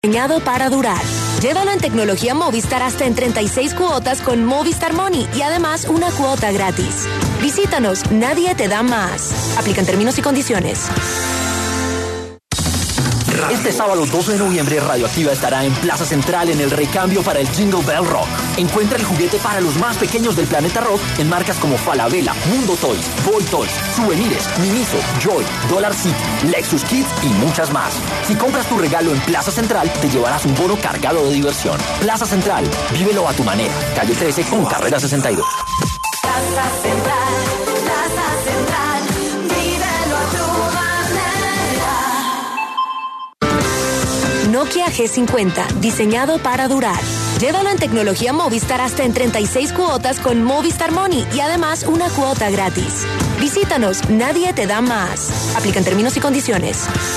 Diseñado para durar. Llévalo en tecnología Movistar hasta en 36 cuotas con Movistar Money y además una cuota gratis. Visítanos, nadie te da más. Aplican términos y condiciones. Este sábado 12 de noviembre, Radioactiva estará en Plaza Central en el recambio para el Jingle Bell Rock. Encuentra el juguete para los más pequeños del planeta rock en marcas como Falabella, Mundo Toys, Boy Toys, Souvenirs, Miniso, Joy, Dollar City, Lexus Kids y muchas más. Si compras tu regalo en Plaza Central, te llevarás un bono cargado de diversión. Plaza Central, vívelo a tu manera. Calle 13 con carrera 62. Plaza Central, Plaza Central, vívelo a tu manera. Nokia G50, diseñado para durar. Llévalo en tecnología Movistar hasta en 36 cuotas con Movistar Money y además una cuota gratis. Visítanos, nadie te da más. Aplican términos y condiciones.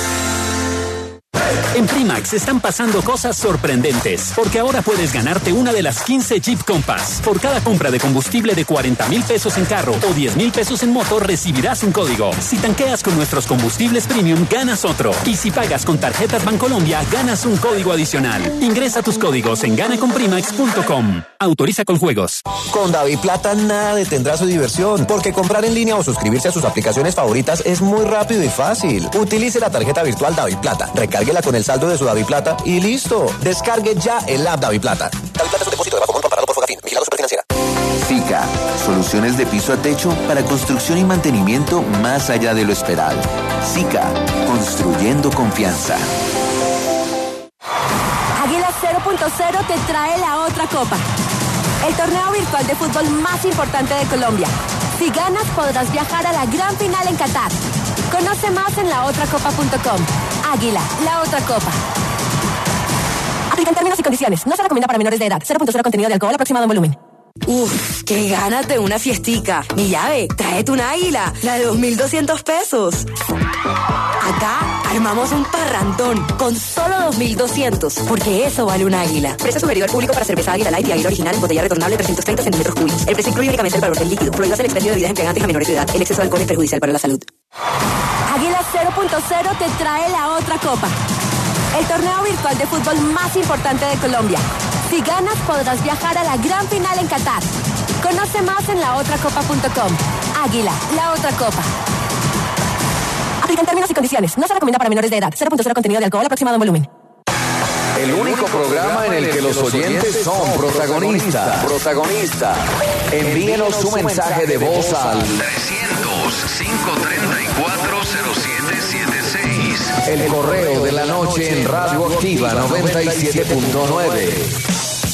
En Primax están pasando cosas sorprendentes, porque ahora puedes ganarte una de las 15 Jeep Compass. Por cada compra de combustible de 40,000 pesos en carro o 10,000 pesos en moto, recibirás un código. Si tanqueas con nuestros combustibles premium, ganas otro. Y si pagas con tarjetas Bancolombia, ganas un código adicional. Ingresa tus códigos en ganaconprimax.com. Autoriza con juegos. Con DaviPlata nada detendrá su diversión, porque comprar en línea o suscribirse a sus aplicaciones favoritas es muy rápido y fácil. Utilice la tarjeta virtual DaviPlata, recárguela con el saldo de su DaviPlata y listo. Descargue ya el app DaviPlata. DaviPlata es un depósito de bajo monto amparado por Fogafín. Vigilado Superfinanciera. FICA, soluciones de piso a techo para construcción y mantenimiento más allá de lo esperado. SICA, construyendo confianza. Águila 0.0 te trae la otra copa. El torneo virtual de fútbol más importante de Colombia. Si ganas, podrás viajar a la gran final en Qatar. Conoce más en laotracopa.com. Águila, la otra copa. Aplican términos y condiciones. No se recomienda para menores de edad. 0.0 contenido de alcohol aproximado en volumen. Uf, qué ganas de una fiestica. Mi llave, tráete un águila, la de 2.200 pesos. Acá armamos un parrandón con solo 2.200, porque eso vale un águila. Precio sugerido al público para cerveza Águila Light y Águila Original en botella retornable 330 centímetros cúbicos. El precio incluye únicamente el valor del líquido. Prohíbas el expendio de bebidas embriagantes a menores de edad. El exceso de alcohol es perjudicial para la salud. Águila 0.0 te trae la otra copa. El torneo virtual de fútbol más importante de Colombia. Si ganas, podrás viajar a la gran final en Qatar. Conoce más en laotracopa.com. Águila, la otra copa. Aplican términos y condiciones. No se recomienda para menores de edad. 0.0 contenido de alcohol aproximado en volumen. El único programa en el que los oyentes son protagonistas. Envíenos su mensaje de voz al 300-534-0776. el correo de la noche en Radioactiva 97.9.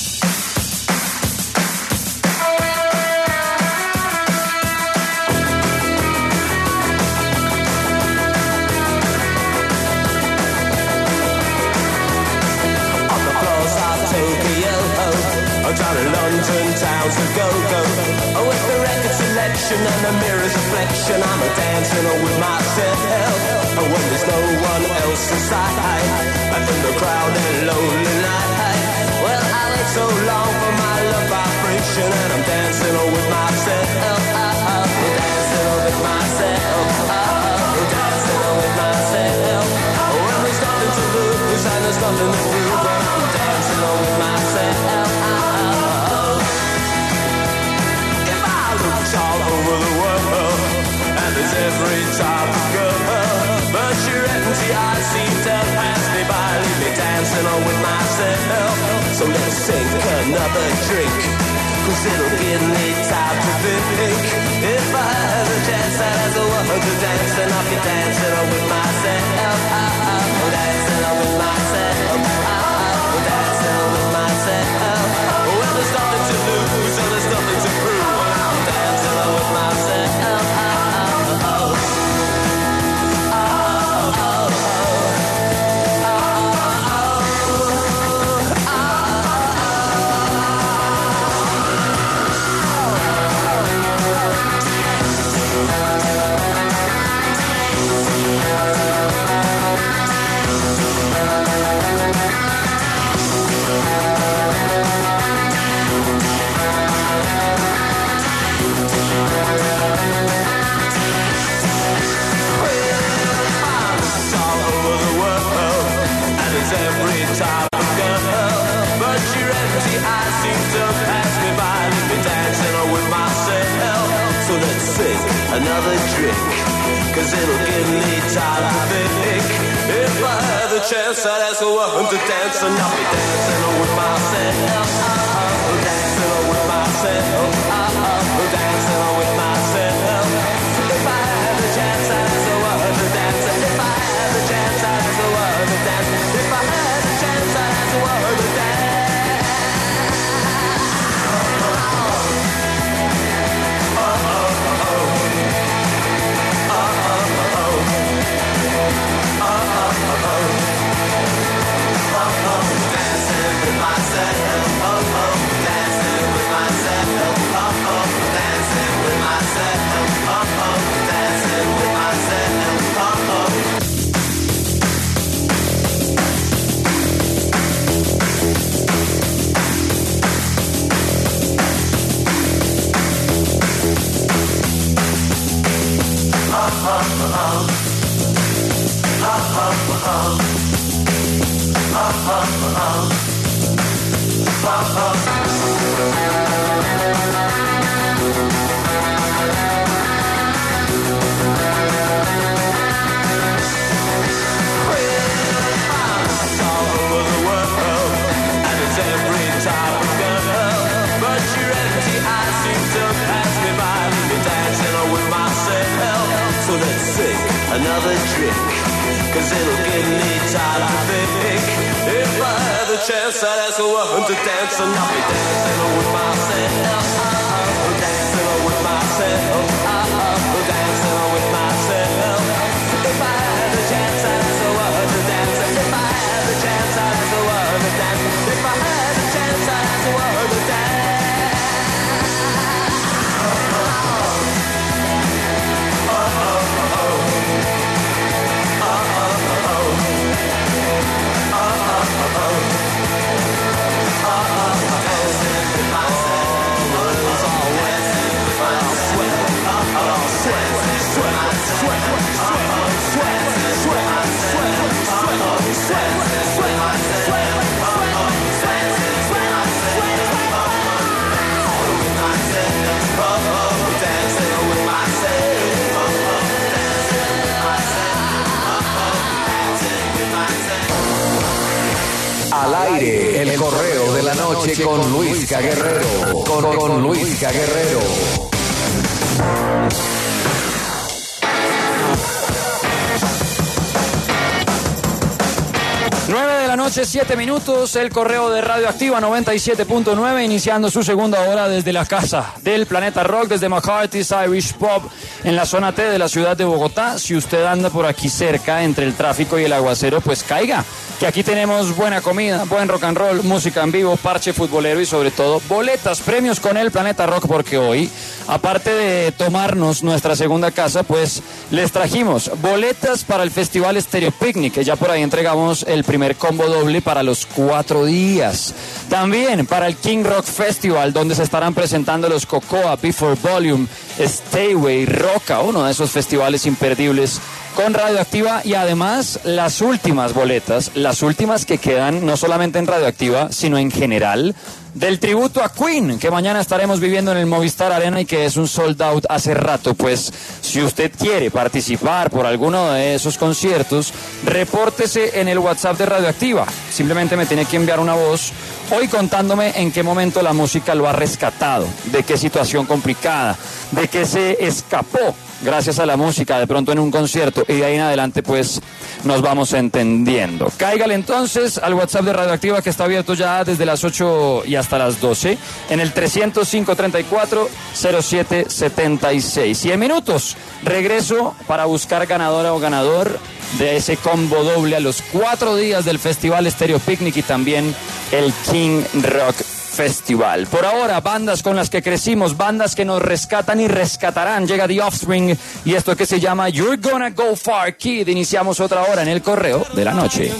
Down in London town's a go-go. Oh, with the record selection and the mirror's reflection, I'm a dancing with myself. Oh, when there's no one else inside, I'm in the crowded lonely night. Well, I wait so long for my love vibration, and I'm dancing with myself. Dancing with myself. Dancing with myself. Oh, when there's nothing to lose and there's nothing to prove, I'm dancing with myself. All over the world, and there's every type of girl, but your empty eyes seem to pass me by, leave me dancing on with myself. So let's sink another drink, cause it'll give me time to think. If I had a chance as a woman to dance, then I'll be dancing on with myself. Dancing on with myself. Dancing on with myself. Well, there's nothing to lose and there's nothing to prove. With myself, another drink, 'cause it'll give me time to think. If I had the chance, I'd ask a woman to dance, and I'll be dancing with myself, dancing with myself, dancing with myself. If I had the chance, I'd ask a woman to dance, and if I had the chance, I'd ask a woman to dance. If I had the chance, I'd ask a woman to dance. Another drink, 'cause it'll give me time to think. If I had the chance, I'd ask a woman to dance, and I'll be dancing with myself, dancing with myself, dancing with myself. If I had the chance, I'd ask a woman to dance, and if I had the chance, I'd ask a woman to dance. If I had the chance, I'd ask a woman to dance. Al aire, el correo de la noche con Luisca Guerrero. Con Luisca Guerrero. De la noche, 7 minutos, el correo de Radioactiva 97.9, iniciando su segunda hora desde la casa del Planeta Rock, desde McCarthy's Irish Pub, en la zona T de la ciudad de Bogotá. Si usted anda por aquí cerca, entre el tráfico y el aguacero, pues caiga, que aquí tenemos buena comida, buen rock and roll, música en vivo, parche futbolero y sobre todo boletas, premios con el Planeta Rock, porque hoy, aparte de tomarnos nuestra segunda casa, pues les trajimos boletas para el Festival Stereo Picnic, que ya por ahí entregamos el primer combo doble para los 4 días. También para el King Rock Festival, donde se estarán presentando los Cocoa, Before Volume, Stayway, Roca, uno de esos festivales imperdibles con Radioactiva, y además las últimas boletas, las últimas que quedan no solamente en Radioactiva, sino en general, del tributo a Queen, que mañana estaremos viviendo en el Movistar Arena y que es un sold out hace rato. Pues si usted quiere participar por alguno de esos conciertos, repórtese en el WhatsApp de Radioactiva. Simplemente me tiene que enviar una voz hoy contándome en qué momento la música lo ha rescatado, de qué situación complicada, de qué se escapó gracias a la música de pronto en un concierto, y de ahí en adelante pues nos vamos entendiendo. Cáigale entonces al WhatsApp de Radioactiva, que está abierto ya desde las 8 y hasta las 12 en el 305-34-0776. Y en minutos regreso para buscar ganadora o ganador de ese combo doble a los 4 días del Festival Stereo Picnic y también el King Rock Festival. Por ahora, bandas con las que crecimos, bandas que nos rescatan y rescatarán. Llega The Offspring y esto que se llama You're Gonna Go Far, Kid. Iniciamos otra hora en el correo de la noche.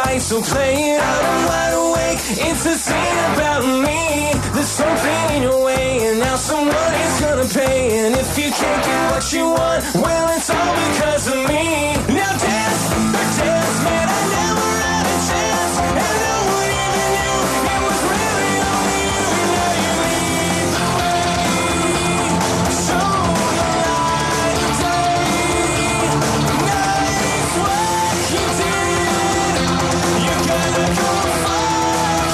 lights will play it out. I'm wide awake, it's a scene about me. There's something in your way, and now someone is gonna pay. And if you can't get what you want, well, it's all because of me. Now dance, man, I never had a chance, and no one even knew it was really only you. Now you lead the way, show the light of day. Nice what you did, you gotta go fuck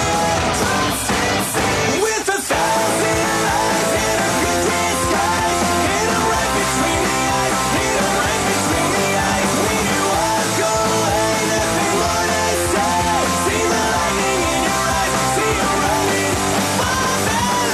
it. With 1,000 lies in a good disguise, hit 'em right between the eyes, hit 'em right between the eyes. When you walk away, nothing more to say. See the lightning in your eyes, see you running for that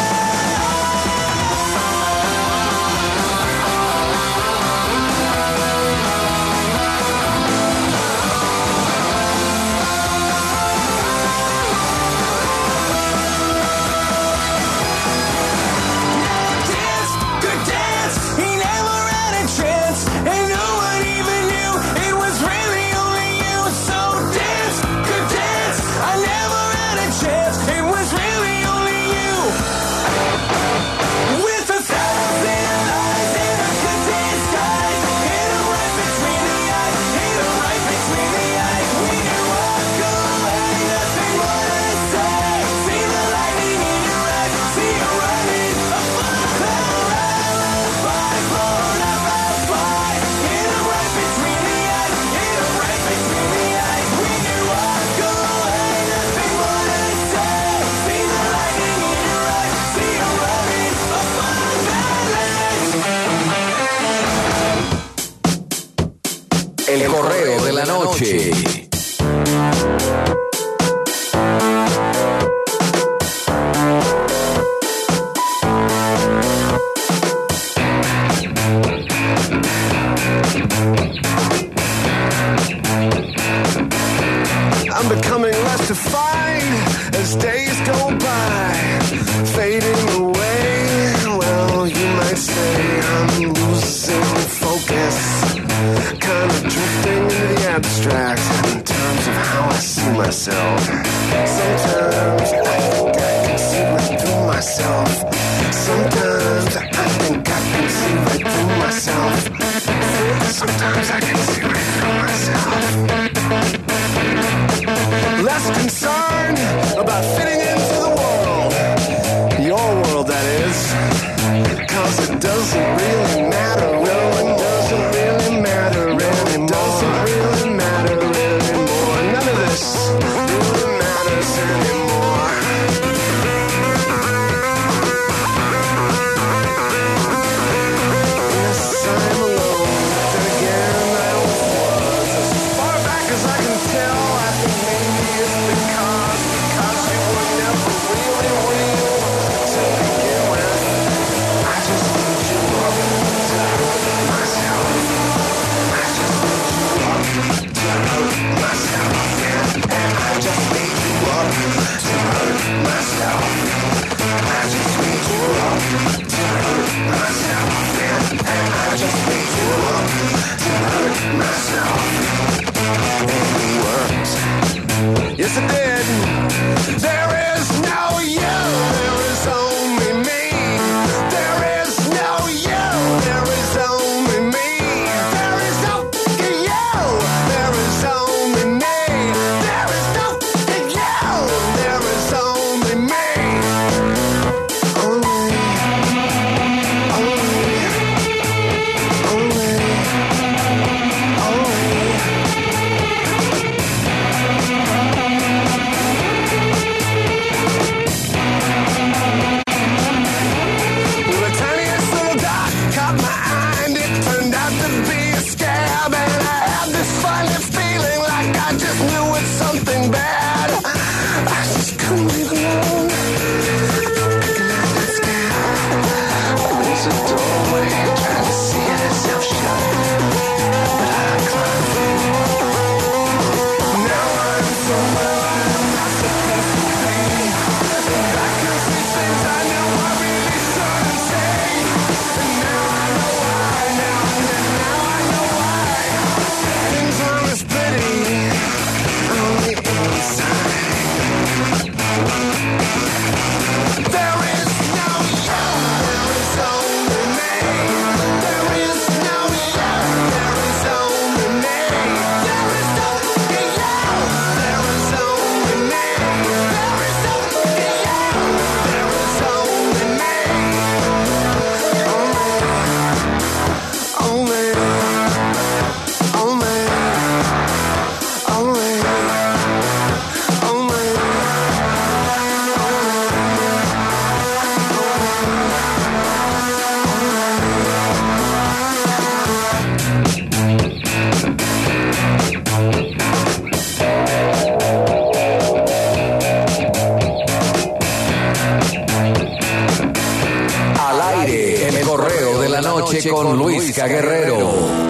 dance, good dance. He never had a chance, and no one even knew it was really only you. So dance, good dance. I never had a chance, it was really only you. With 1,000 lies in a good disguise, hit 'em right between the eyes, hit 'em right between the eyes. When you walk away, nothing more to say. See the lightning in your eyes, see you running. Hit 'em right between the eyes, hit 'em right between the eyes. When you walk away, nothing more to say. See the lightning in your eyes, see you running. El correo de la noche. I'm becoming less defined as days go by, fading away. Well, you might say I'm losing focus, kind of drifting into the abstract in terms of how I see myself. Sometimes I think I can see right through myself. Sometimes I think I can see right through myself. Sometimes I can see right through myself. Less concerned about fitting into the world, your world that is, 'cause it doesn't really matter. No, it doesn't really matter anymore. It doesn't really matter anymore. None of this really matters anymore. noche con Luisca Guerrero.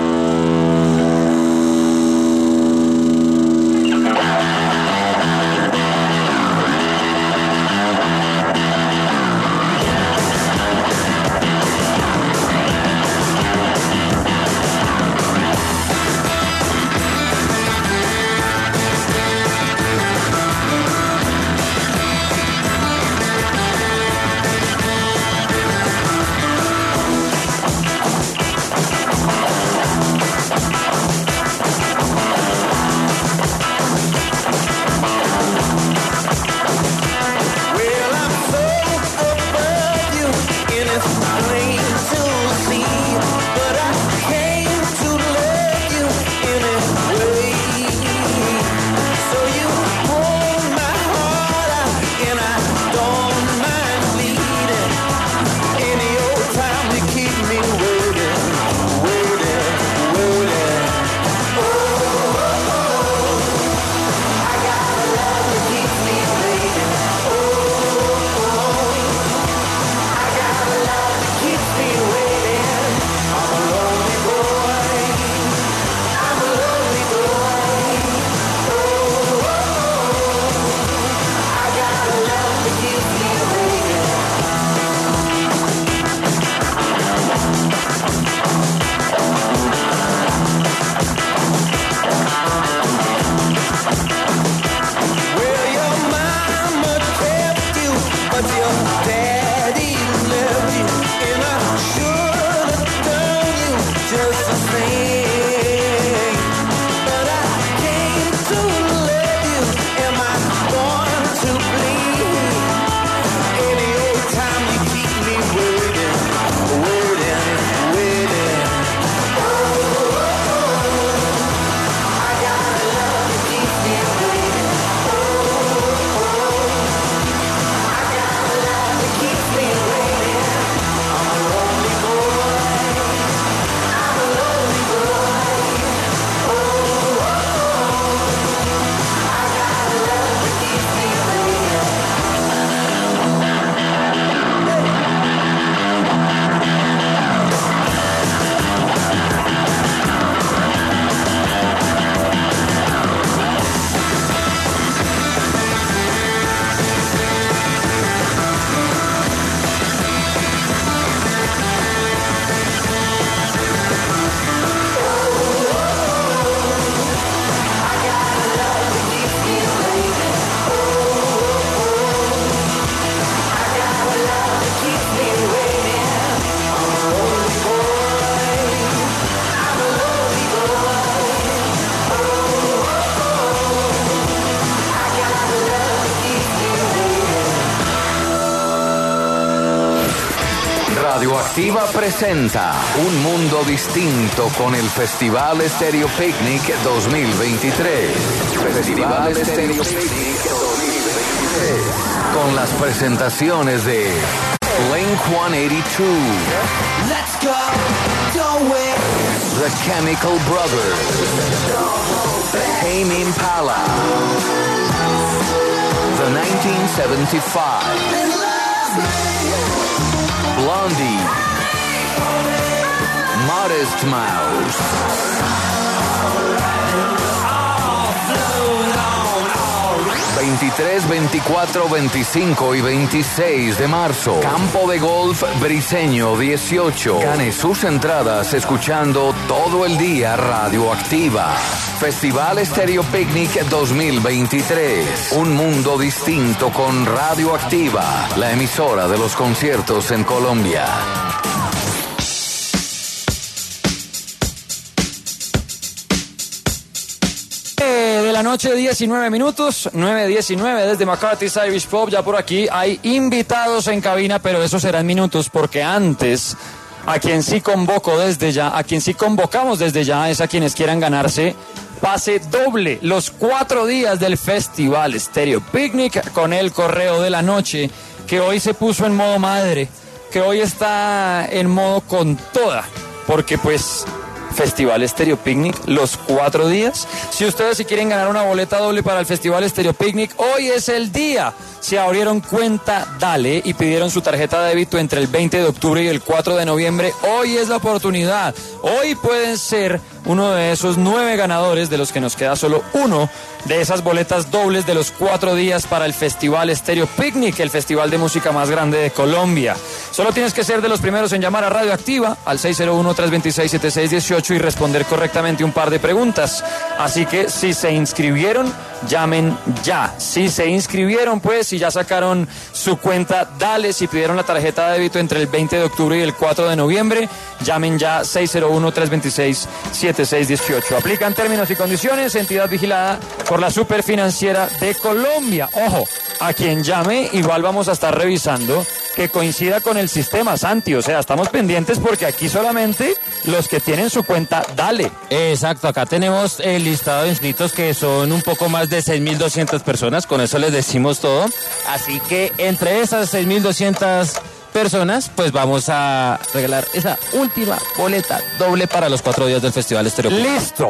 Radioactiva presenta Un Mundo Distinto con el Festival Stereo Picnic 2023. Festival Stereo Picnic 2023. Con las presentaciones de Blink-182, Let's go, do it. The Chemical Brothers, Tame Impala, The 1975, Blondie, Modest Mouse, 23, 24, 25 y 26 de marzo. Campo de Golf Briseño 18. Gane sus entradas escuchando todo el día Radioactiva. Festival Stereo Picnic 2023. Un mundo distinto con Radioactiva, la emisora de los conciertos en Colombia. La noche, 19 minutos, 9:19 desde McCarthy's Irish Pub. Ya por aquí hay invitados en cabina, pero eso serán minutos, porque antes, a quien sí convoco desde ya, a quien sí convocamos desde ya, es a quienes quieran ganarse pase doble los 4 días del Festival Stereo Picnic con el Correo de la Noche, que hoy se puso en modo madre, que hoy está en modo con toda, porque pues Festival Estéreo Picnic los 4 días. Si ustedes quieren ganar una boleta doble para el Festival Estéreo Picnic, hoy es el día. Si abrieron cuenta Dale y pidieron su tarjeta de débito entre el 20 de octubre y el 4 de noviembre, hoy es la oportunidad. Hoy pueden ser uno de esos 9 ganadores, de los que nos queda solo uno, de esas boletas dobles de los 4 días para el Festival Estéreo Picnic, el festival de música más grande de Colombia. Solo tienes que ser de los primeros en llamar a Radioactiva al 601-326-7618 y responder correctamente un par de preguntas. Así que si se inscribieron, llamen ya. Si se inscribieron, pues, si ya sacaron su cuenta Dale, si pidieron la tarjeta de débito entre el 20 de octubre y el 4 de noviembre, llamen ya 601-326-7618. Aplican términos y condiciones, entidad vigilada por la Superfinanciera de Colombia. Ojo, a quien llame, igual vamos a estar revisando que coincida con el sistema, Santi. O sea, estamos pendientes porque aquí solamente los que tienen su cuenta Dale. Exacto, acá tenemos el listado de inscritos, que son un poco más de 6.200 personas, con eso les decimos todo. Así que entre esas 6.200 personas, pues vamos a regalar esa última boleta doble para los 4 días del Festival Estéreo. Listo,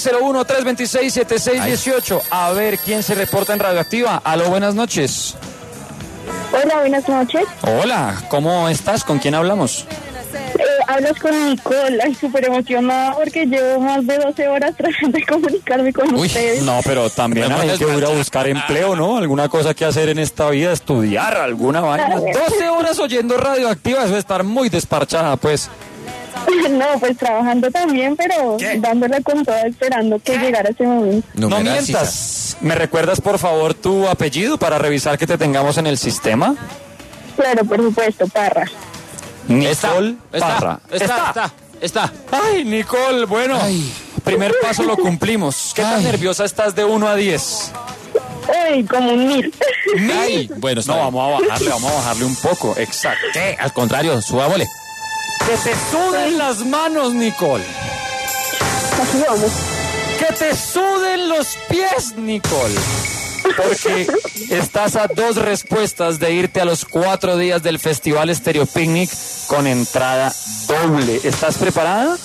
601-326-7618. A ver quién se reporta en Radioactiva. Aló, buenas noches. Hola, buenas noches. Hola, ¿cómo estás? ¿Con quién hablamos? Hablas con Nicole. Ay, súper emocionada porque llevo más de 12 horas tratando de comunicarme con ustedes. No, pero también hay que ir a buscar empleo, ¿no? Alguna cosa que hacer en esta vida, estudiar, alguna vaina. 12 horas oyendo Radioactiva, eso de estar muy desparchada, pues. No, pues trabajando también, pero dándole con todo, esperando que llegara ese momento. No mientas. ¿Me recuerdas, por favor, tu apellido para revisar que te tengamos en el sistema? Claro, por supuesto, Parra. Nicole Parra. Está. Ay, Nicole, bueno, primer paso lo cumplimos. ¿Qué tan nerviosa estás de 1 a 10? Ay, como un 1000. Ay, bueno, no, vamos a bajarle un poco, exacto. Al contrario, subámosle. Que te suden las manos, Nicole. Así vamos. Que te suden los pies, Nicole. Porque estás a 2 respuestas de irte a los 4 días del Festival Estéreo Picnic con entrada doble. ¿Estás preparada?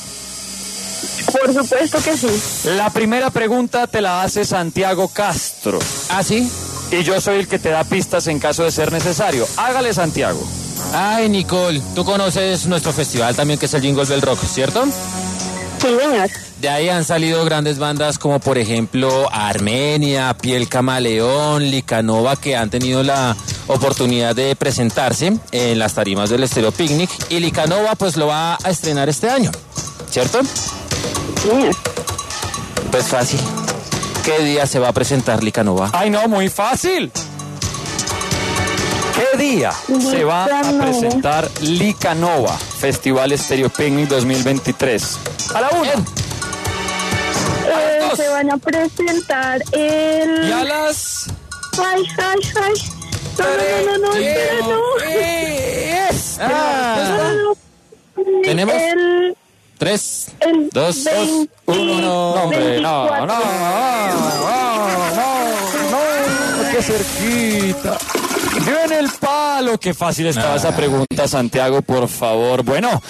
Por supuesto que sí. La primera pregunta te la hace Santiago Castro. ¿Ah, sí? Y yo soy el que te da pistas en caso de ser necesario. Hágale, Santiago. Ay, Nicole, tú conoces nuestro festival también, que es el Jingle Bell Rock, ¿cierto? Sí, señor. De ahí han salido grandes bandas como, por ejemplo, Armenia, Piel Camaleón, Licanova, que han tenido la oportunidad de presentarse en las tarimas del Estéreo Picnic. Y Licanova, pues, lo va a estrenar este año, ¿cierto? Sí. Pues fácil. ¿Qué día se va a presentar Licanova? Ay, no, muy fácil. ¿Qué día se va a presentar Licanova, Festival Estéreo Picnic 2023? A la 1. Se van a presentar el... ¿Y a las...? Ay. No, espera, no. Tenemos... El... 3, el 2, 1. No, hombre, no, qué cerquita. Viene el palo. Qué fácil estaba esa pregunta, Santiago, por favor. Bueno,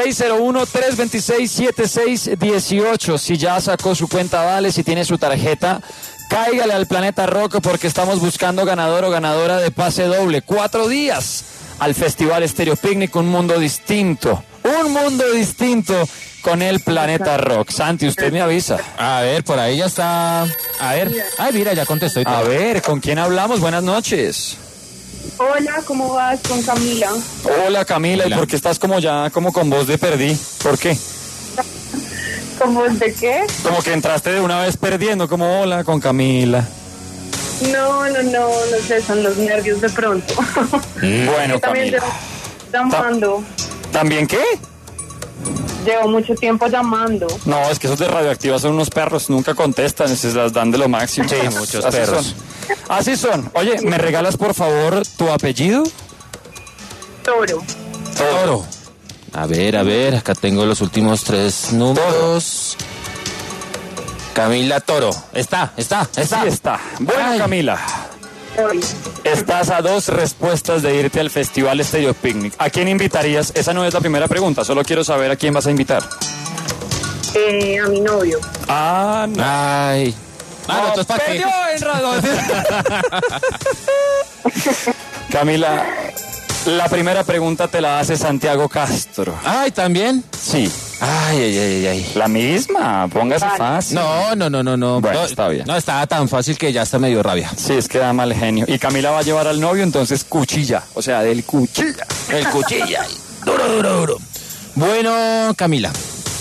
601-326-7618. Si ya sacó su cuenta Dale, si tiene su tarjeta, cáigale al Planeta Rock porque estamos buscando ganador o ganadora de pase doble. 4 días al Festival Estéreo Picnic, un mundo distinto. Un mundo distinto con el Planeta Rock. Santi, usted me avisa. A ver, por ahí ya está. A ver. Ay, mira, ya contestó. A ver, ¿con quién hablamos? Buenas noches. Hola, ¿cómo vas? Con Camila. Hola, Camila. ¿Y por qué estás como con voz de perdí? ¿Por qué? ¿Con voz de qué? Como que entraste de una vez perdiendo, como hola, con Camila. No sé, son los nervios de pronto. Bueno, también Camila. llamando. ¿También qué? Llevo mucho tiempo llamando. No, es que esos de Radioactiva son unos perros, nunca contestan, se las dan de lo máximo. Sí, muchos Así perros. son. Así son. Oye, ¿me regalas por favor tu apellido? Toro. A ver, acá tengo los últimos 3 números. Camila Toro. Está. Sí está. Bueno, Camila. Estás a 2 respuestas de irte al Festival Estéreo Picnic. ¿A quién invitarías? Esa no es la primera pregunta, solo quiero saber a quién vas a invitar. A mi novio. Ah, no. Ay. Ah, no, entonces, ¿para qué? Perdió en radio. Camila, la primera pregunta te la hace Santiago Castro. Ay, ¿también? Sí. Ay. La misma, póngase fácil. No. Bueno, está bien. No, estaba tan fácil que ya hasta me dio rabia. Sí, es que da mal genio. Y Camila va a llevar al novio, entonces cuchilla. O sea, del cuchilla. El cuchilla. Duro. Bueno, Camila.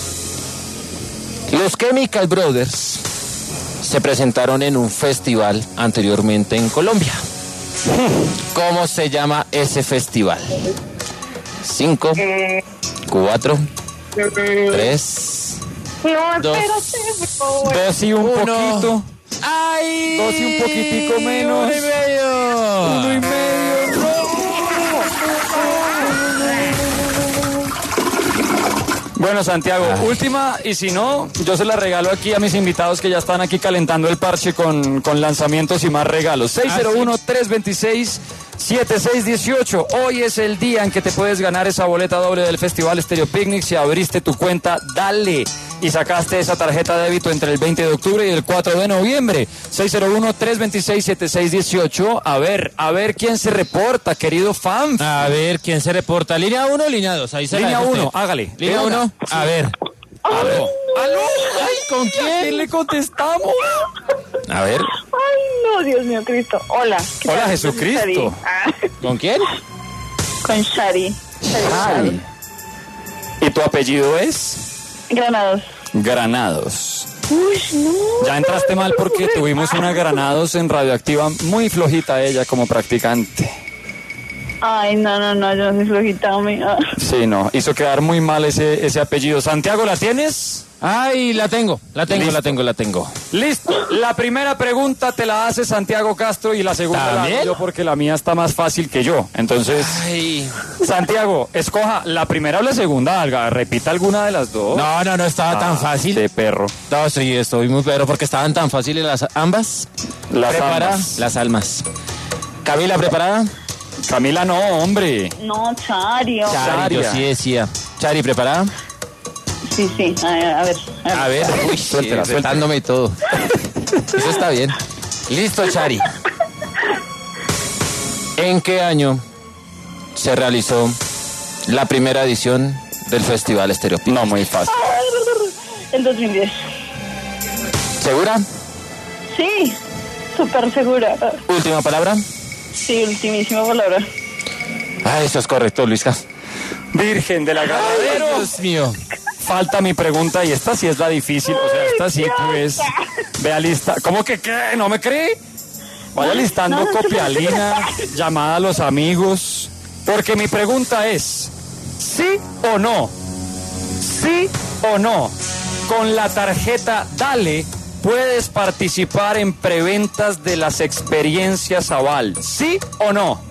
Los Chemical Brothers se presentaron en un festival anteriormente en Colombia. ¿Cómo se llama ese festival? 5, 4, 3, No, 2, espérate, por favor. 2 y un poquito. ¡Ay! 2 y un poquitico menos. 1 y medio. 1 y medio. Bueno, Santiago, última, y si no, yo se la regalo aquí a mis invitados que ya están aquí calentando el parche con lanzamientos y más regalos. 601-326-7618. Hoy es el día en que te puedes ganar esa boleta doble del Festival Estéreo Picnic. Si abriste tu cuenta, dale. Y sacaste esa tarjeta de débito entre el 20 de octubre y el 4 de noviembre. 601-326-7618. A ver quién se reporta, querido fan. A ver quién se reporta. ¿Línea 1 o línea 2? Ahí se Línea la dejo 1, usted. hágale. Línea 1, a ver. ¿Aló? Ay, ¿con quién? ¿A quién le contestamos? A ver. Ay, no, Dios mío, Cristo. Hola. ¿qué Hola, tal? Jesucristo. Shari. Ah, ¿Con quién? con Shari. Shari. ¿Y tu apellido es? Granados. Granados. Uy, no. Ya entraste mal porque tuvimos una Granados en Radioactiva, muy flojita ella como practicante. Ay, no, yo no soy flojita, amiga. Sí, no, hizo quedar muy mal ese apellido. Santiago, ¿la tienes? Ay, la tengo. Listo. La primera pregunta te la hace Santiago Castro y la segunda la hago yo porque la mía está más fácil que yo. Entonces, Santiago, escoja la primera o la segunda, Alga. Repita alguna de las dos. No, estaba tan fácil. De perro. No, sí, estoy muy perro porque estaban tan fáciles las ambas. Las ¿Preparada? ambas. Las almas. Camila, ¿preparada? Camila, no, hombre. No, Chari. Chari, yo sí decía. Chari, ¿preparada? Sí. A ver. A ver, uy, Suéltela. retándome y todo. Eso está bien. Listo, Chari. ¿En qué año se realizó la primera edición del Festival Estéreo Picnic? No, muy fácil. En 2010. ¿Segura? Sí, súper segura. Última palabra. Sí, ultimísima palabra. Ah, eso es correcto, Luisca. Virgen del agarradero. Ay, Dios mío. Falta mi pregunta y esta sí es la difícil. O sea, esta sí, pues. Vea lista. ¿Cómo que qué? ¿No me cree? Vaya listando copialina, llamada a los amigos. Porque mi pregunta es: ¿sí o no? ¿Sí o no? Con la tarjeta Dale puedes participar en preventas de las experiencias Aval. ¿Sí o no?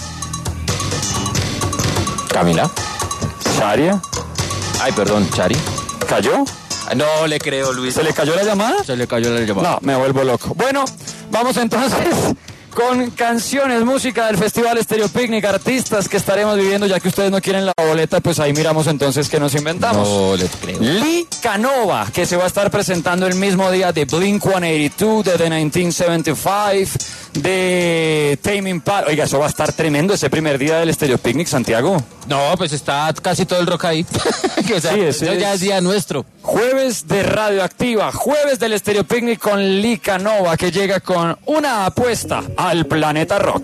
Camila. ¿Sharia? Ay, perdón, Chari. ¿Cayó? No le creo, Luis. ¿Se le cayó la llamada? Se le cayó la llamada. No, me vuelvo loco. Bueno, vamos entonces con canciones, música del Festival Estéreo Picnic, artistas que estaremos viviendo, ya que ustedes no quieren la boleta, pues ahí miramos entonces qué nos inventamos. No les creo. Lee Canova, que se va a estar presentando el mismo día de Blink-182, de The 1975, de Tame Impala. Oiga, eso va a estar tremendo ese primer día del Estéreo Picnic, Santiago. No, pues está casi todo el rock ahí. O sea, Sí, eso ya es día nuestro. Jueves de Radioactiva, jueves del Estéreo Picnic con Lee Canova, que llega con una apuesta al planeta rock.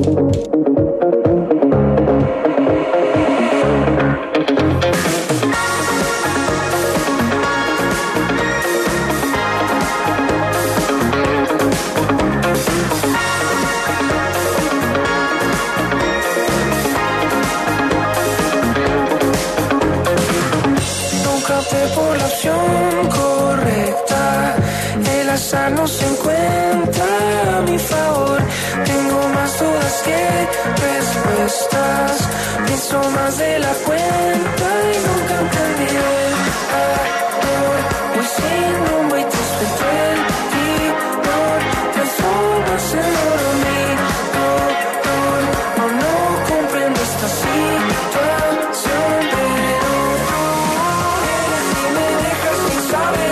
Nunca opté por la opción correcta. El azar no se encuentra a mi favor. Tengo más dudas que respuestas. Pienso más de la cuenta y nunca entendí el amor. Voy sin rumbo y te suelto el timón. Transformas en oro mi dolor. No comprendo esta situación, pero tú eres y me dejas sin saber.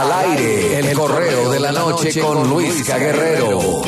Al aire, el correo de la noche con Luisca Guerrero.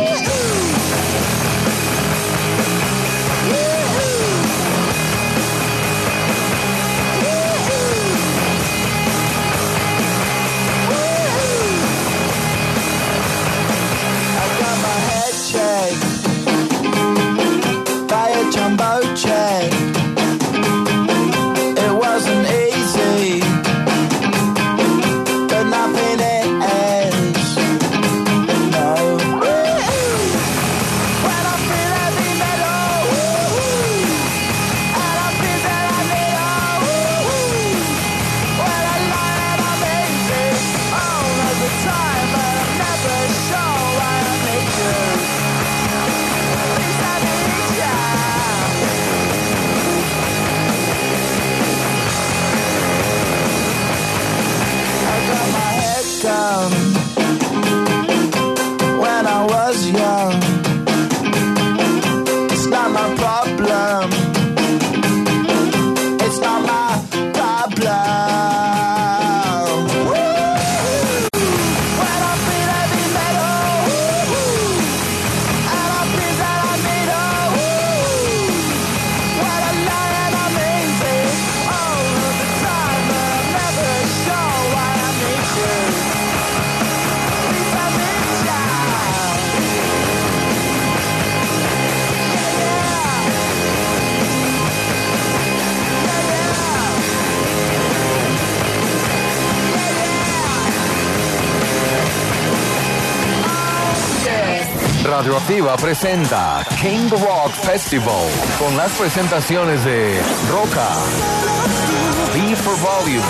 Radioactiva presenta King Rock Festival con las presentaciones de Roca, B for Volume,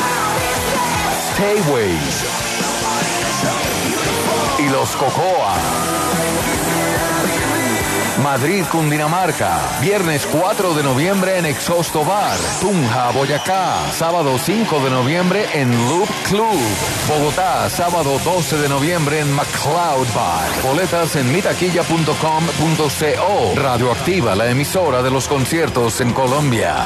Stayway y Los Cocoa. Madrid, Cundinamarca, viernes 4 de noviembre en Exhausto Bar, Tunja, Boyacá, sábado 5 de noviembre en Loop Club, Bogotá, sábado 12 de noviembre en McCloud Bar. Boletas en mitaquilla.com.co. Radioactiva, la emisora de los conciertos en Colombia.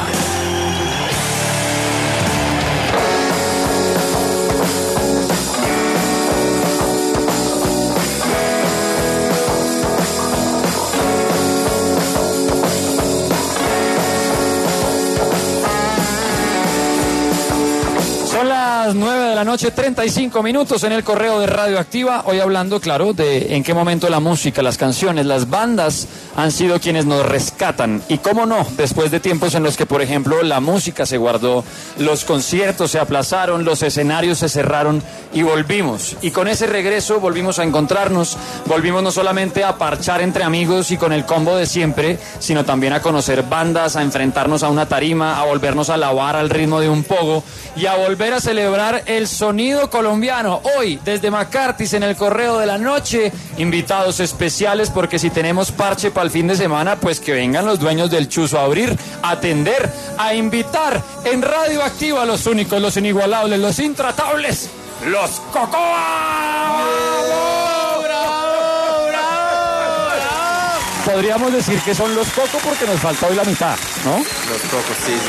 Son las 9 de la noche, 35 minutos en el correo de Radioactiva. Hoy hablando, claro, de en qué momento la música, las canciones, las bandas han sido quienes nos rescatan. Y cómo no, después de tiempos en los que, por ejemplo, la música se guardó, los conciertos se aplazaron, los escenarios se cerraron y volvimos. Y con ese regreso volvimos a encontrarnos, volvimos no solamente a parchar entre amigos y con el combo de siempre, sino también a conocer bandas, a enfrentarnos a una tarima, a volvernos a lavar al ritmo de un pogo y a volver a celebrar el sonido colombiano. Hoy, desde McCarthy's en el correo de la noche, invitados especiales, porque si tenemos parche para el fin de semana, pues que vengan los dueños del chuzo a abrir, a atender, a invitar en Radioactiva, los únicos, los inigualables, los intratables, los Cocoa. Podríamos decir que son los Coco porque nos falta hoy la mitad, ¿no? Los Cocos, sí.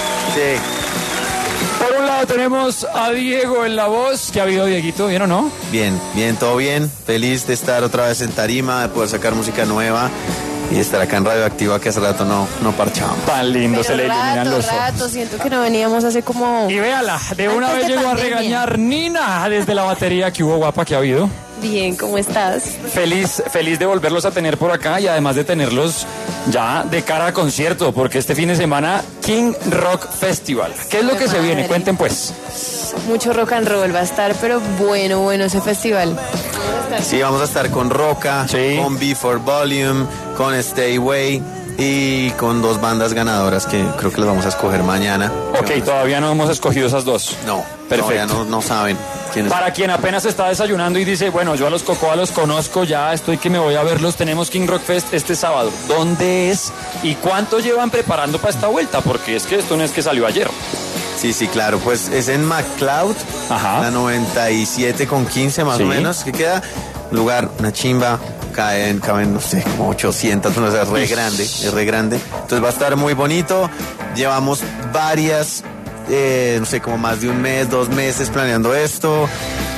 Por un lado tenemos a Diego en la voz. ¿Qué ha habido, Dieguito? ¿Bien o no? Bien, todo bien. Feliz de estar otra vez en tarima, de poder sacar música nueva y de estar acá en Radioactiva, que hace rato no parchábamos. Tan lindo, se le iluminan los ojos. Rato, siento que no veníamos hace como... Y véala, de una vez llegó a regañar Nina desde la batería. ¿Qué hubo, guapa? ¿Qué ha habido? Bien, ¿cómo estás? Feliz de volverlos a tener por acá y además de tenerlos ya de cara a concierto, porque este fin de semana King Rock Festival. ¿Qué es lo que se viene? Cuenten pues. Mucho rock and roll va a estar, pero bueno ese festival. Sí, vamos a estar con Roca, con B for Volume, con Stayway y con dos bandas ganadoras que creo que las vamos a escoger mañana. Ok, todavía no hemos escogido esas dos. No, perfecto. Todavía no saben quiénes. Para quien apenas está desayunando y dice, bueno, yo a los Cocoa los conozco, ya estoy que me voy a verlos, tenemos King Rock Fest este sábado. ¿Dónde es? ¿Y cuánto llevan preparando para esta vuelta? Porque es que esto no es que salió ayer. Sí, claro, pues es en McCloud, la 97 con 15 más o menos, que queda lugar, una chimba, caben, no sé, como 800, no sé, es re grande, entonces va a estar muy bonito. Llevamos varias no sé, como más de un mes, 2 meses planeando esto.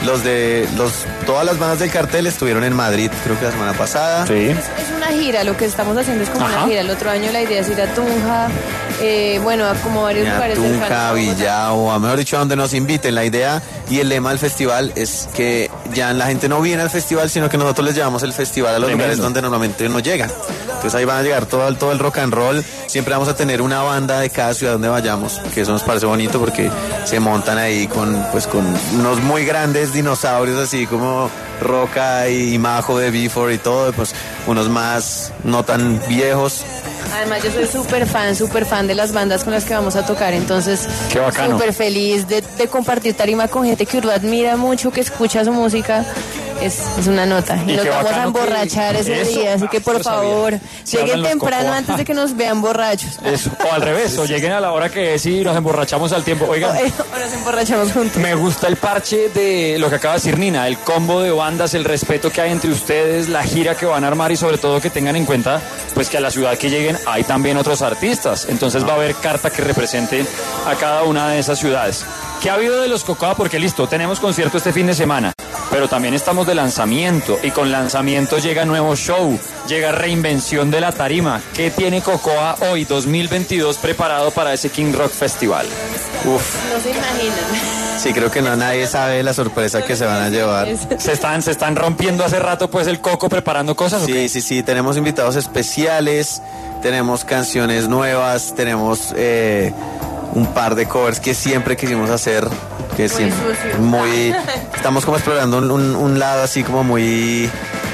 Todas las bandas del cartel estuvieron en Madrid, creo que la semana pasada. Sí. Es una gira, lo que estamos haciendo es como una gira. El otro año la idea es ir a Tunja, a como varios lugares. Tunja, Villao, mejor dicho, a donde nos inviten. La idea y el lema del festival es que ya la gente no viene al festival, sino que nosotros les llevamos el festival a los lugares donde normalmente no llegan. Entonces ahí van a llegar todo el rock and roll. Siempre vamos a tener una banda de cada ciudad donde vayamos, que eso nos parece bonito porque se montan ahí con unos muy grandes dinosaurios así como Roca y Majo de Before y todo, pues unos más no tan viejos. Además yo soy súper fan de las bandas con las que vamos a tocar, entonces súper feliz de compartir tarima con gente que uno admira mucho, que escucha su música. Es una nota. Y nos vamos a emborrachar ese día, así que por favor, lleguen temprano antes de que nos vean borrachos. Eso, o al revés, o lleguen a la hora que sí, nos emborrachamos al tiempo. Oigan, o nos emborrachamos juntos. Me gusta el parche de lo que acaba de decir Nina, el combo de bandas, el respeto que hay entre ustedes, la gira que van a armar y sobre todo que tengan en cuenta pues que a la ciudad que lleguen hay también otros artistas. Entonces va a haber carta que represente a cada una de esas ciudades. ¿Qué ha habido de los Cocoa? Porque listo, tenemos concierto este fin de semana, pero también estamos de lanzamiento y con lanzamiento llega nuevo show, llega reinvención de la tarima. ¿Qué tiene Cocoa hoy, 2022, preparado para ese King Rock Festival? No se imaginan. Sí, creo que nadie sabe la sorpresa que se van a llevar. ¿Se están rompiendo hace rato pues el coco preparando cosas? Sí, tenemos invitados especiales, tenemos canciones nuevas, tenemos un par de covers que siempre quisimos hacer, que estamos como explorando un lado así como muy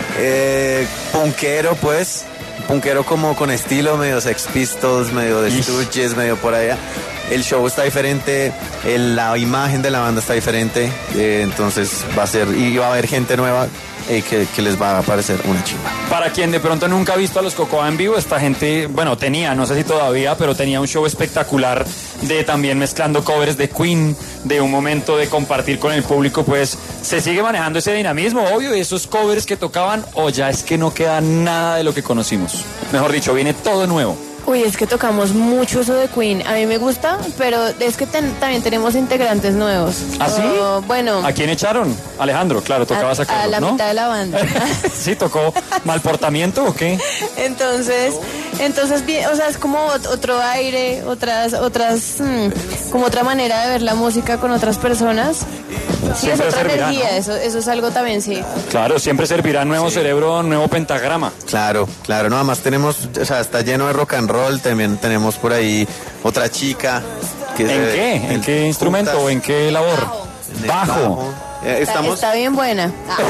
punkero, pues, punkero como con estilo, medio Sex Pistols, medio de Stooges, medio por allá. El show está diferente, la imagen de la banda está diferente, entonces va a haber gente nueva que les va a parecer una chimba. Para quien de pronto nunca ha visto a los Cocoa en vivo, esta gente, no sé si todavía, pero tenía un show espectacular de también mezclando covers de Queen, de un momento de compartir con el público, pues se sigue manejando ese dinamismo, obvio, y esos covers que tocaban, o ya es que no queda nada de lo que conocimos. Mejor dicho, viene todo nuevo. Uy, es que tocamos mucho eso de Queen. A mí me gusta, pero es que también tenemos integrantes nuevos. ¿Ah, sí? Bueno. ¿A quién echaron? Alejandro, claro, tocaba sacarlo, a la mitad de la banda. Sí, tocó. ¿Malportamiento o qué? Entonces bien, o sea, es como otro aire, como otra manera de ver la música con otras personas. Sí, siempre es otra energía, ¿no? Eso es algo también, sí. Claro, siempre servirá nuevo cerebro, nuevo pentagrama. Claro, nada más tenemos, o sea, está lleno de rock and roll, también tenemos por ahí otra chica. ¿En qué instrumento o en qué labor? Bajo. Está bien buena.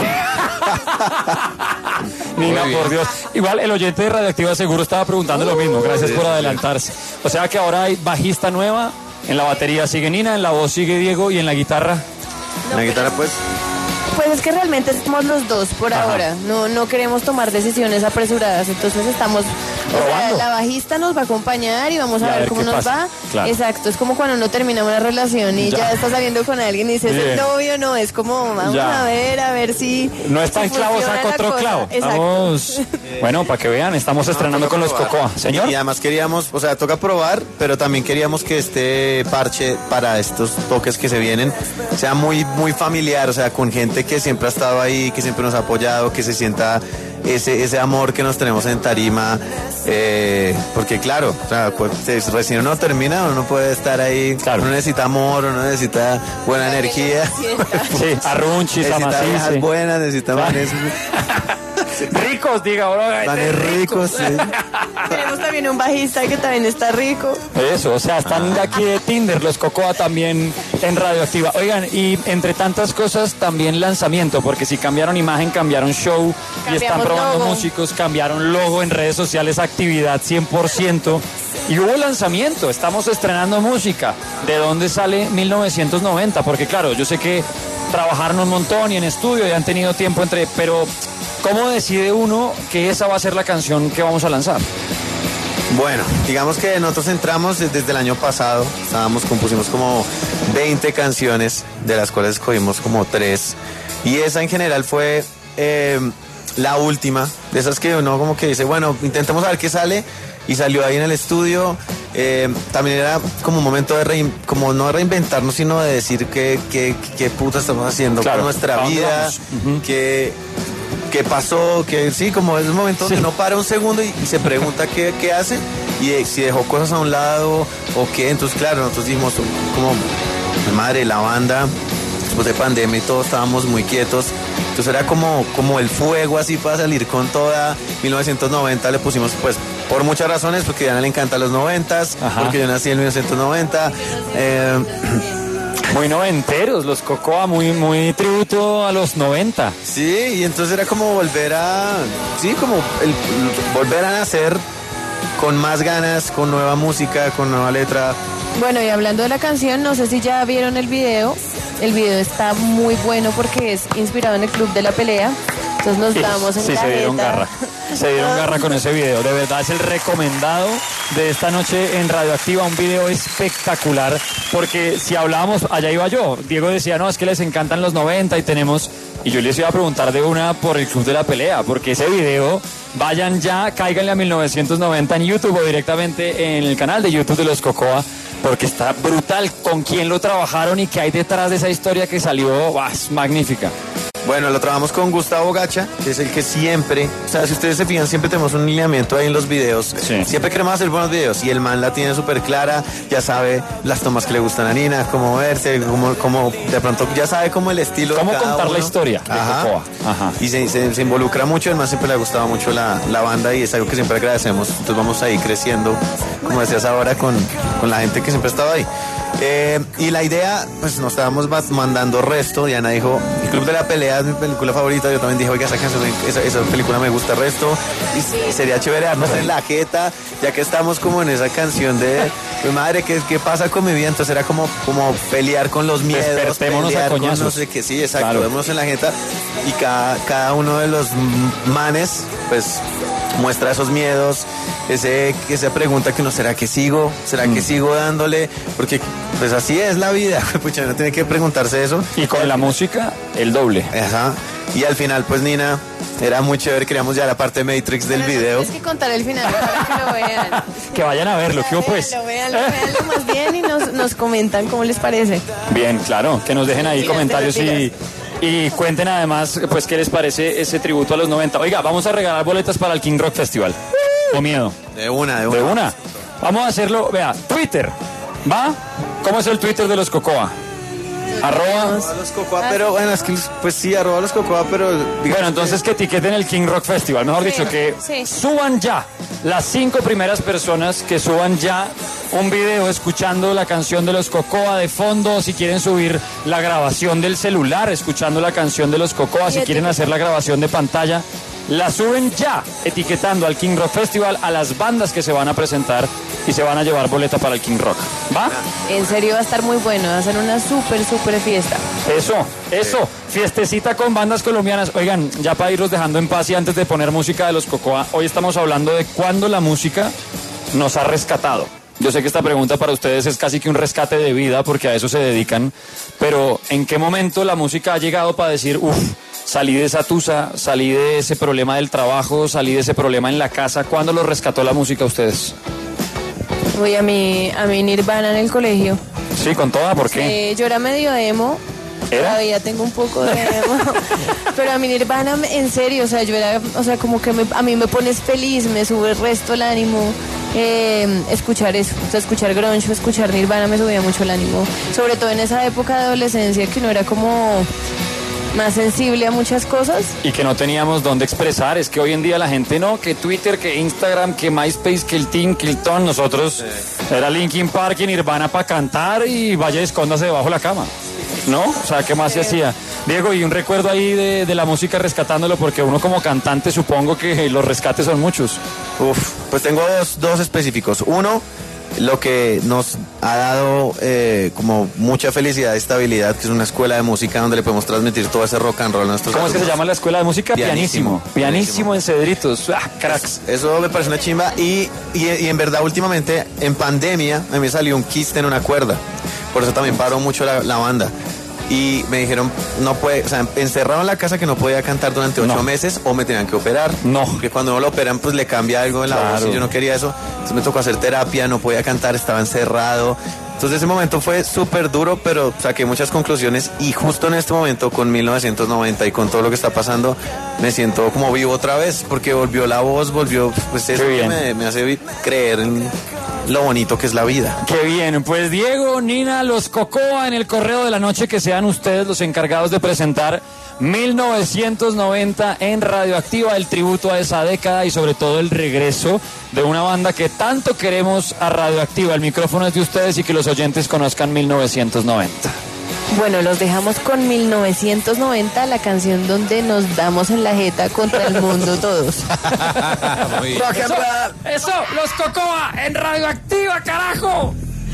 Nina, por Dios. Igual el oyente de Radioactiva seguro estaba preguntando lo mismo, gracias por adelantarse. O sea que ahora hay bajista nueva, en la batería sigue Nina, en la voz sigue Diego y en la guitarra. En la guitarra pues es que realmente somos los dos por ahora. No queremos tomar decisiones apresuradas. Entonces estamos... la bajista nos va a acompañar y vamos a ver cómo nos va. Claro. Exacto. Es como cuando uno termina una relación y ya está saliendo con alguien y dices, el novio no. Es como, vamos a ver si... No está en clavo, saca otro clavo. Vamos. Bueno, para que vean, estamos estrenando con los Cocoa. Señor. Y además queríamos, o sea, toca probar, pero también queríamos que este parche para estos toques que se vienen sea muy, muy familiar, o sea, con gente que siempre ha estado ahí, que siempre nos ha apoyado, que se sienta ese amor que nos tenemos en tarima, porque claro, o sea, pues, recién uno termina, uno no puede estar ahí, claro. Uno necesita amor, uno necesita buena energía, sí, arrunchis, necesita viejas buenas, necesita manes ricos, diga ahora. Manes ricos, sí. Tenemos también un bajista que también está rico. Eso, o sea, están de aquí de Tinder, los Cocoa también en Radioactiva. Oigan, y entre tantas cosas también lanzamiento, porque si cambiaron imagen, cambiaron show, y están probando músicos, cambiaron logo en redes sociales, actividad 100%. Y hubo lanzamiento, estamos estrenando música. ¿De dónde sale 1990? Porque claro, yo sé que trabajaron un montón y en estudio y han tenido tiempo pero ¿cómo decide uno que esa va a ser la canción que vamos a lanzar? Bueno, digamos que nosotros entramos desde el año pasado, compusimos como 20 canciones, de las cuales escogimos como 3, y esa en general fue la última, de esas que uno como que dice, bueno, intentemos a ver qué sale, y salió ahí en el estudio, también era como un momento de como no reinventarnos, sino de decir qué puta estamos haciendo con nuestra vida, qué pasó, que sí, como es un momento donde uno para un segundo y se pregunta qué hace y si dejó cosas a un lado o qué. Entonces, claro, nosotros dijimos como, madre, la banda, después de pandemia y todos estábamos muy quietos. Entonces era como el fuego así para salir con toda. 1990 le pusimos pues por muchas razones, porque a Diana le encantan los 90s, porque yo nací en 1990. Muy noventeros, los Cocoa, muy tributo a los 90. Sí, y entonces era como volver a nacer con más ganas, con nueva música, con nueva letra. Bueno, y hablando de la canción, no sé si ya vieron el video. El video está muy bueno porque es inspirado en el Club de la Pelea. Entonces nos damos en sí, se dieron garra. Se dieron garra con ese video. De verdad es el recomendado de esta noche en Radioactiva. Un video espectacular. Porque si hablábamos, allá iba yo. Diego decía, no, es que les encantan los 90 y tenemos... Y yo les iba a preguntar de una por el Club de la Pelea. Porque ese video, vayan ya, cáiganle a 1990 en YouTube o directamente en el canal de YouTube de los Cocoa. Porque está brutal con quién lo trabajaron y qué hay detrás de esa historia que salió. Es magnífica. Bueno, lo trabajamos con Gustavo Gacha, que es el que siempre, o sea, si ustedes se fijan, siempre tenemos un lineamiento ahí en los videos. Sí. Siempre queremos hacer buenos videos y el man la tiene súper clara, ya sabe las tomas que le gustan a Nina, cómo verse, cómo de pronto ya sabe cómo el estilo cómo de cada contar uno. La historia de Cocoa. Ajá. Y se involucra mucho, el man siempre le ha gustado mucho la banda y es algo que siempre agradecemos. Entonces vamos ahí creciendo, como decías ahora, con la gente que siempre ha estado ahí. Y la idea, pues nos estábamos mandando resto. Diana dijo, el Club de la Pelea es mi película favorita. Yo también dije, oiga, esa película me gusta resto. Y sería chévere darnos en la jeta, ya que estamos como en esa canción de, pues madre, ¿qué pasa con mi vida? Entonces era como pelear con los miedos, pelear con no sé qué, sí, exacto, claro. Vémonos en la jeta. Y cada uno de los manes, pues muestra esos miedos, esa pregunta que uno, ¿será que sigo? ¿Será que sigo dándole? Porque pues así es la vida, pucha, uno tiene que preguntarse eso. Y con la música, el doble. Ajá. Y al final, pues Nina, era muy chévere, queríamos ya la parte Matrix del video. Es que contar el final para que lo vean. Que vayan a verlo, ¿qué pues? Véanlo más bien y nos comentan cómo les parece. Bien, claro, que nos dejen ahí comentarios y cuenten además, pues, qué les parece ese tributo a los 90. Oiga, vamos a regalar boletas para el King Rock Festival. ¿O miedo? De una. Vamos a hacerlo, vea, Twitter, ¿va? ¿Cómo es el Twitter de los Cocoa? Los Cocoa, pero bueno, es que pues sí, los Cocoa, pero bueno, entonces que etiqueten el King Rock Festival, mejor dicho, que suban ya las 5 primeras personas que suban ya un video escuchando la canción de los Cocoa de fondo, si quieren subir la grabación del celular escuchando la canción de los Cocoa, si quieren hacer la grabación de pantalla, la suben ya, etiquetando al King Rock Festival a las bandas que se van a presentar y se van a llevar boleta para el King Rock. ¿Va? En serio va a estar muy bueno, va a ser una súper fiesta. Eso, fiestecita con bandas colombianas. Oigan, ya para irlos dejando en paz y antes de poner música de los Cocoa, hoy estamos hablando de cuándo la música nos ha rescatado. Yo sé que esta pregunta para ustedes es casi que un rescate de vida porque a eso se dedican, pero ¿en qué momento la música ha llegado para decir, salí de esa tusa, salí de ese problema del trabajo, salí de ese problema en la casa? ¿Cuándo lo rescató la música a ustedes? Uy, a mí Nirvana en el colegio. Sí, con toda, ¿por qué? Yo era medio emo. Todavía tengo un poco de emo. Pero a mí Nirvana, en serio, o sea, yo era, o sea, como que a mí me pones feliz, me sube el resto el ánimo. Escuchar eso, o sea, escuchar grunge, escuchar Nirvana me subía mucho el ánimo. Sobre todo en esa época de adolescencia que uno era como más sensible a muchas cosas. Y que no teníamos dónde expresar. Es que hoy en día la gente no, que Twitter, que Instagram, que MySpace, que el Teen, que el Ton. Nosotros era Linkin Park y Nirvana para cantar y vaya y escóndase debajo de la cama, ¿no? O sea, ¿qué más se hacía? Diego, y un recuerdo ahí de la música rescatándolo, porque uno como cantante supongo que los rescates son muchos. Pues tengo dos específicos. Uno, lo que nos ha dado como mucha felicidad y estabilidad, que es una escuela de música donde le podemos transmitir todo ese rock and roll a nuestros ¿Cómo alumnos. Es que se llama la escuela de música? Pianísimo en Cedritos. Cracks. Eso me parece una chimba y en verdad últimamente en pandemia a mí me salió un quiste en una cuerda, por eso también paró mucho la banda. y me dijeron, no puede, o sea, encerrado en la casa que no podía cantar durante 8 meses o me tenían que operar. Porque cuando uno lo operan, pues le cambia algo en la voz y yo no quería eso. Entonces me tocó hacer terapia, no podía cantar, estaba encerrado. Entonces ese momento fue súper duro, pero saqué muchas conclusiones y justo en este momento con 1990 y con todo lo que está pasando me siento como vivo otra vez porque volvió la voz, volvió, pues eso que me hace creer en lo bonito que es la vida. Qué bien, pues Diego, Nina, los Cocoa en el correo de la noche, que sean ustedes los encargados de presentar 1990 en Radioactiva, el tributo a esa década y sobre todo el regreso de una banda que tanto queremos a Radioactiva. El micrófono es de ustedes y que los oyentes conozcan 1990. Bueno, los dejamos con 1990, la canción donde nos damos en la jeta contra el mundo todos. Eso, los Cocoa en Radioactiva, carajo.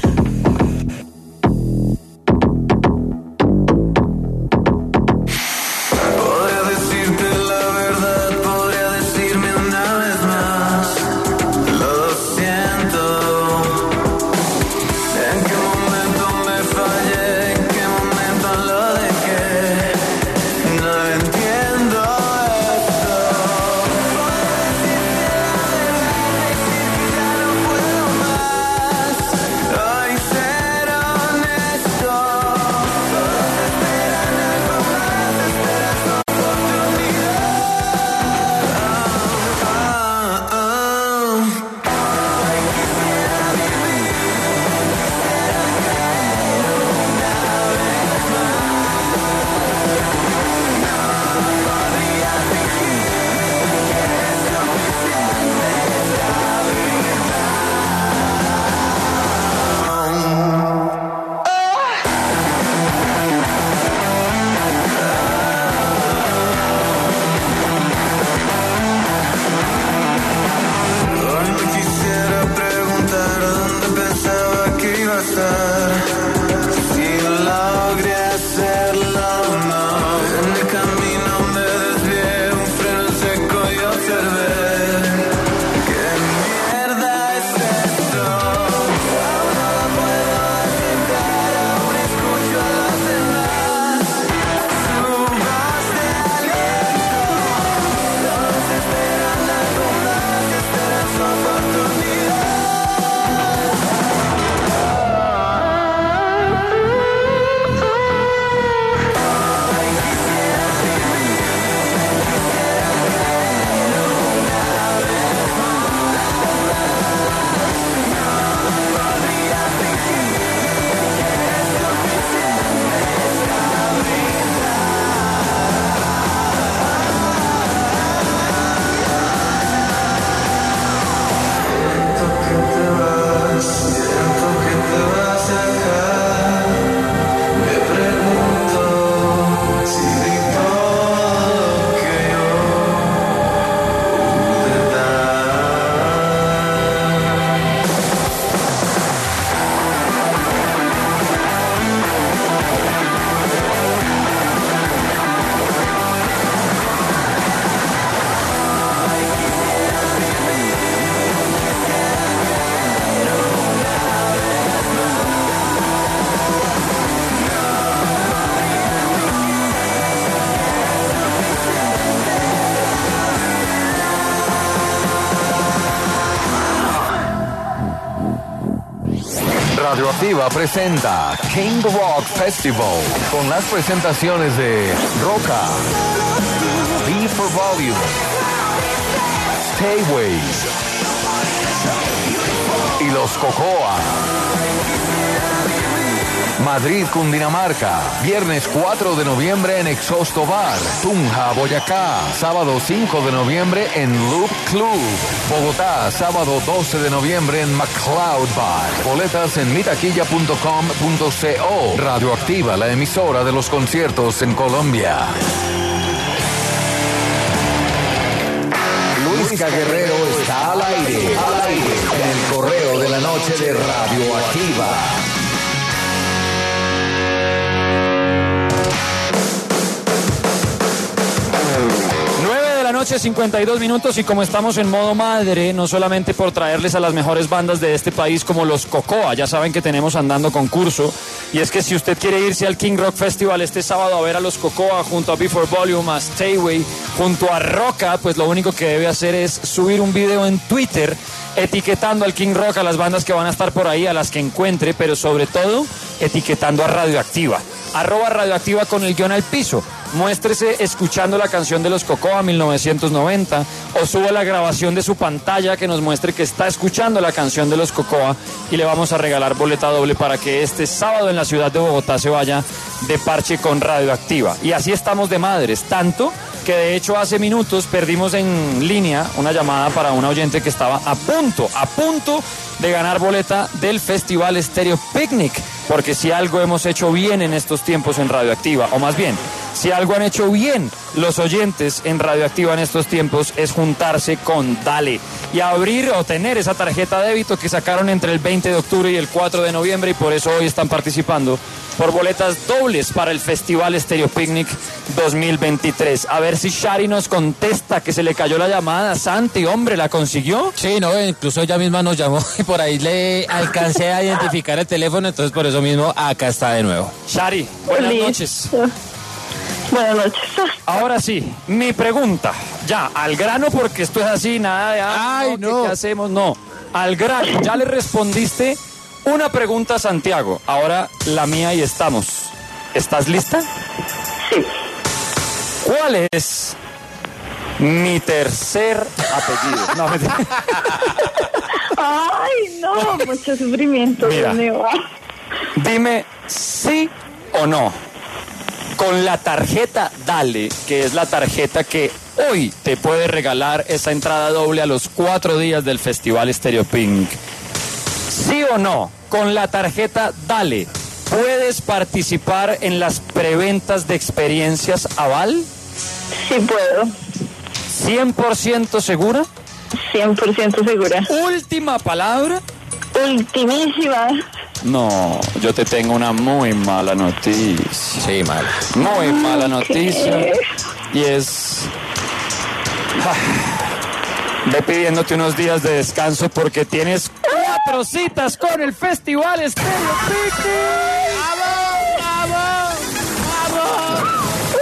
Radioactiva presenta King Rock Festival con las presentaciones de Roca, B for Volume, Stayway y los Cocoa. Madrid, Cundinamarca, viernes 4 de noviembre en Exhausto Bar, Tunja, Boyacá, sábado 5 de noviembre en Loop Club, Bogotá, sábado 12 de noviembre en McCloud Bar. Boletas en mitaquilla.com.co. Radioactiva, la emisora de los conciertos en Colombia. Luisca Guerrero está al aire, en el correo de la noche de Radioactiva. 9 noche, 52 minutos, y como estamos en modo madre, no solamente por traerles a las mejores bandas de este país como los Cocoa, ya saben que tenemos andando concurso, y es que si usted quiere irse al King Rock Festival este sábado a ver a los Cocoa junto a Before Volume, a Stayway, junto a Roca, pues lo único que debe hacer es subir un video en Twitter etiquetando al King Rock, a las bandas que van a estar por ahí, a las que encuentre, pero sobre todo etiquetando a Radioactiva. @Radioactiva con el guión al piso. Muéstrese escuchando la canción de los Cocoa 1990 o suba la grabación de su pantalla que nos muestre que está escuchando la canción de los Cocoa y le vamos a regalar boleta doble para que este sábado en la ciudad de Bogotá se vaya de parche con Radioactiva. Y así estamos de madres, tanto que de hecho hace minutos perdimos en línea una llamada para una oyente que estaba a punto de ganar boleta del Festival Stereo Picnic, porque si algo hemos hecho bien en estos tiempos en Radioactiva, o más bien, si algo han hecho bien los oyentes en Radioactiva en estos tiempos, es juntarse con Dale y abrir o tener esa tarjeta de débito que sacaron entre el 20 de octubre y el 4 de noviembre, y por eso hoy están participando por boletas dobles para el Festival Stereo Picnic 2023. A ver si Shari nos contesta, que se le cayó la llamada. Santi, hombre, ¿la consiguió? Sí, no, incluso ella misma nos llamó y por ahí le alcancé a identificar el teléfono, entonces por eso mismo acá está de nuevo. Shari, buenas noches. Buenas noches. Ahora sí, mi pregunta, ya, al grano, porque esto es así, nada de... Ay, no. ¿Qué hacemos? No, al grano. Ya le respondiste una pregunta a Santiago, ahora la mía y estamos. ¿Estás lista? Sí. ¿Cuál es mi tercer apellido? No, mentira. Ay, no, mucho sufrimiento. Mira, dime sí o no. Con la tarjeta Dale, que es la tarjeta que hoy te puede regalar esa entrada doble a los 4 días del Festival Stereo Picnic. ¿Sí o no? Con la tarjeta Dale, ¿puedes participar en las preventas de experiencias Aval? Sí puedo. ¿100% segura? 100% segura. ¿Última palabra? Ultimísima. No, yo te tengo una muy mala noticia. Sí, mala. Muy mala noticia. Y es... Ve pidiéndote unos días de descanso porque tienes 4 citas con el Festival Stereo Picnic. ¡Vamos! ¡Vamos! ¡Vamos!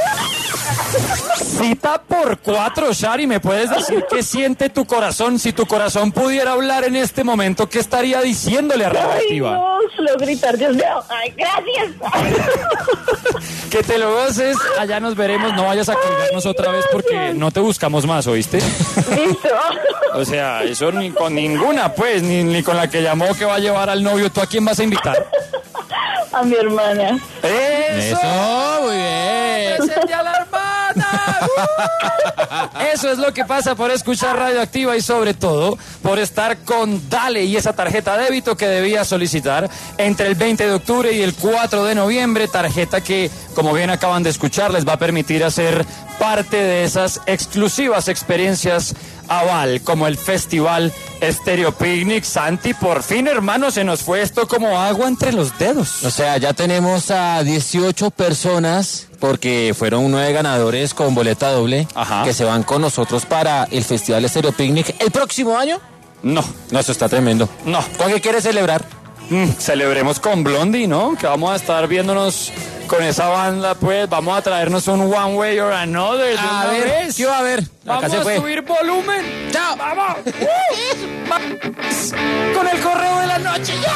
Cita por 4, Shari. ¿Me puedes decir qué siente tu corazón? Si tu corazón pudiera hablar en este momento, ¿qué estaría diciéndole a Radioactiva? Ay, no, solo gritar, Dios mío. Ay, gracias. Que te lo goces. Allá nos veremos. No vayas a colgarnos otra vez porque no te buscamos más, ¿oíste? Listo. O sea, eso ni con ninguna, pues, ni con la que llamó que va a llevar al novio. ¿Tú a quién vas a invitar? A mi hermana. ¡Eso! ¡Muy bien! ¡Presente a la hermana! Eso es lo que pasa por escuchar Radioactiva y sobre todo por estar con Dale y esa tarjeta débito que debía solicitar entre el 20 de octubre y el 4 de noviembre, tarjeta que, como bien acaban de escuchar, les va a permitir hacer parte de esas exclusivas experiencias Aval, como el Festival Stereo Picnic. Santi, por fin, hermano, se nos fue esto como agua entre los dedos. O sea, ya tenemos a 18 personas, porque fueron 9 ganadores con boleta doble. Ajá. Que se van con nosotros para el Festival Stereo Picnic el próximo año. No, eso está tremendo. No. ¿Con qué quieres celebrar? Celebremos con Blondie, ¿no? Que vamos a estar viéndonos con esa banda, pues vamos a traernos un One Way or Another. A ver, ¿qué va a haber? Vamos a subir volumen. ¡Chao! ¡Vamos! Con el correo de la noche, ¡ya!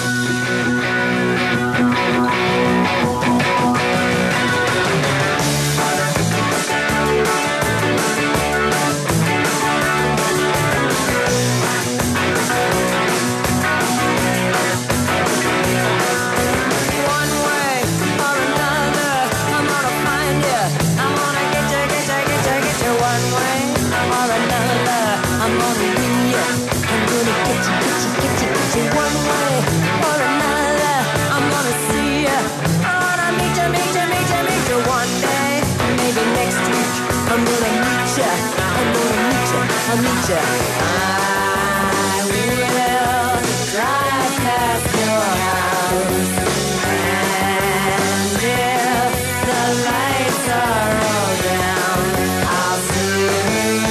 I'll meet ya. I will drive past your house, and if the lights are all down, I'll see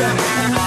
ya.